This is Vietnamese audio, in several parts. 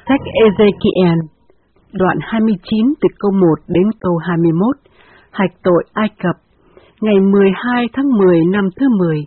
Sách Ê-dê-ki-en, đoạn 29 từ câu 1 đến câu 21, hạch tội Ai Cập, ngày 12 tháng 10 năm thứ 10.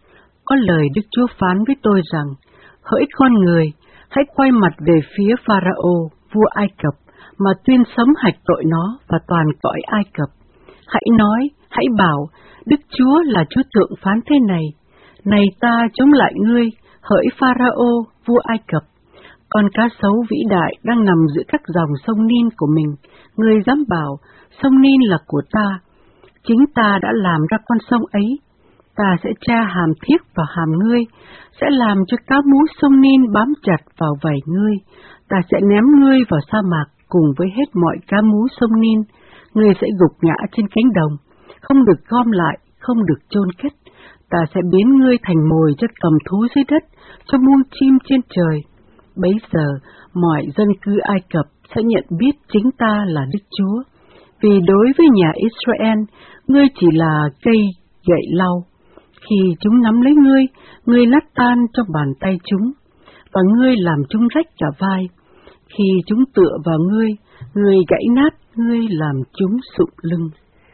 Có lời Đức Chúa phán với tôi rằng, hỡi con người, hãy quay mặt về phía Pharaoh, vua Ai Cập, mà tuyên sấm hạch tội nó và toàn cõi Ai Cập. Hãy nói, hãy bảo, Đức Chúa là Chúa Thượng phán thế này, này ta chống lại ngươi, hỡi Pharaoh, vua Ai Cập. Con cá sấu vĩ đại đang nằm giữa các dòng sông Nin của mình, ngươi dám bảo, sông Nin là của ta. Chính ta đã làm ra con sông ấy. Ta sẽ tra hàm thiết vào hàm ngươi, sẽ làm cho cá mú sông Nin bám chặt vào vảy ngươi. Ta sẽ ném ngươi vào sa mạc cùng với hết mọi cá mú sông Nin. Ngươi sẽ gục ngã trên cánh đồng, không được gom lại, không được chôn cất. Ta sẽ biến ngươi thành mồi cho cầm thú dưới đất, cho muôn chim trên trời. Bấy giờ, mọi dân cư Ai Cập sẽ nhận biết chính ta là Đức Chúa. Vì đối với nhà Israel, ngươi chỉ là cây gậy lau. Khi chúng nắm lấy ngươi nát tan trong bàn tay chúng, và ngươi làm chúng rách cả vai. Khi chúng tựa vào ngươi gãy nát, ngươi làm chúng sụp lưng.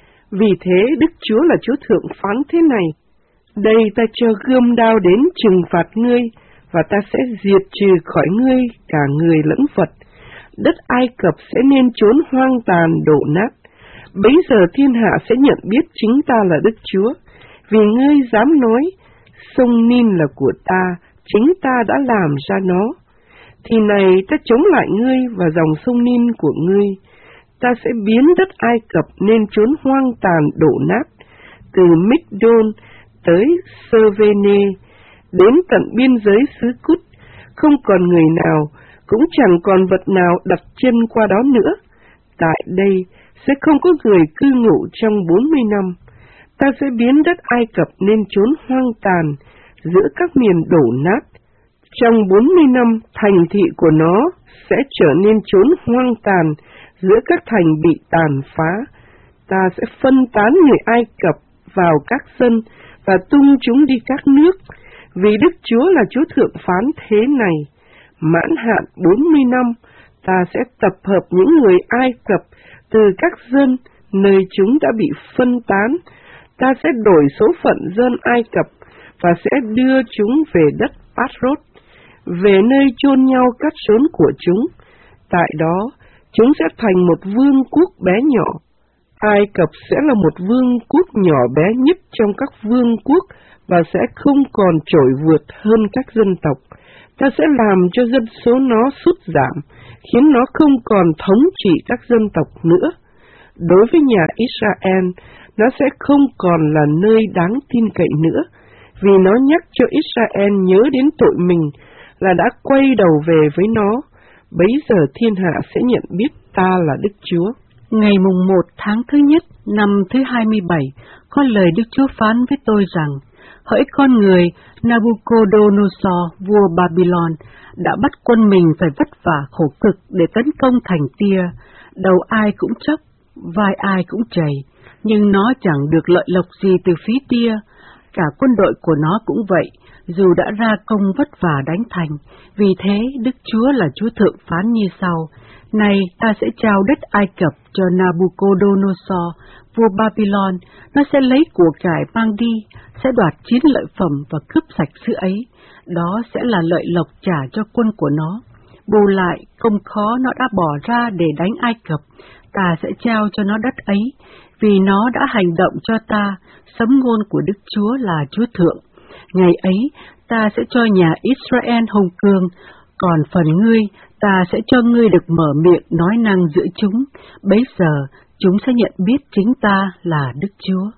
Vì thế Đức Chúa là Chúa Thượng phán thế này, đây ta cho gươm đao đến trừng phạt ngươi, và ta sẽ diệt trừ khỏi ngươi cả người lẫn vật. Đất Ai Cập sẽ nên chốn hoang tàn đổ nát. Bấy giờ thiên hạ sẽ nhận biết chính ta là Đức Chúa, vì ngươi dám nói, sông Nin là của ta, chính ta đã làm ra nó. Thì này ta chống lại ngươi và dòng sông Nin của ngươi. Ta sẽ biến đất Ai Cập nên chốn hoang tàn đổ nát, từ Migdol tới Sơ-vê-nê, đến tận biên giới xứ Cút, không còn người nào, cũng chẳng còn vật nào đặt chân qua đó nữa. Tại đây sẽ không có người cư ngụ trong 40 năm. Ta sẽ biến đất Ai Cập nên chốn hoang tàn, giữa các miền đổ nát. Trong 40 năm, thành thị của nó sẽ trở nên chốn hoang tàn, giữa các thành bị tàn phá. Ta sẽ phân tán người Ai Cập vào các dân, và tung chúng đi các nước, vì Đức Chúa là Chúa Thượng phán thế này. Mãn hạn 40 năm, ta sẽ tập hợp những người Ai Cập từ các dân nơi chúng đã bị phân tán. Ta sẽ đổi số phận dân Ai Cập và sẽ đưa chúng về đất Patrot, về nơi chôn nhau cắt rốn của chúng. Tại đó, chúng sẽ thành một vương quốc bé nhỏ. Ai Cập sẽ là một vương quốc nhỏ bé nhất trong các vương quốc và sẽ không còn trội vượt hơn các dân tộc. Ta sẽ làm cho dân số nó sút giảm, khiến nó không còn thống trị các dân tộc nữa. Đối với nhà Israel, nó sẽ không còn là nơi đáng tin cậy nữa, vì nó nhắc cho Israel nhớ đến tội mình là đã quay đầu về với nó. Bấy giờ thiên hạ sẽ nhận biết ta là Đức Chúa. Ngày mùng 1 tháng thứ nhất, năm thứ 27, có lời Đức Chúa phán với tôi rằng, hỡi con người, Nabucodonosor, vua Babylon, đã bắt quân mình phải vất vả khổ cực để tấn công thành Tia. Đầu ai cũng chốc, vai ai cũng chảy, nhưng nó chẳng được lợi lộc gì từ phía Tia. Cả quân đội của nó cũng vậy, dù đã ra công vất vả đánh thành. Vì thế, Đức Chúa là Chúa Thượng phán như sau, này ta sẽ trao đất Ai Cập cho Nabucodonosor, vua Babylon, nó sẽ lấy của cải mang đi, sẽ đoạt chiến lợi phẩm và cướp sạch xứ ấy. Đó sẽ là lợi lộc trả cho quân của nó. Bù lại, công khó nó đã bỏ ra để đánh Ai Cập, ta sẽ trao cho nó đất ấy, vì nó đã hành động cho ta, sấm ngôn của Đức Chúa là Chúa Thượng. Ngày ấy, ta sẽ cho nhà Israel hùng cường, còn phần ngươi, ta sẽ cho ngươi được mở miệng nói năng giữa chúng. Bấy giờ, chúng sẽ nhận biết chính ta là Đức Chúa.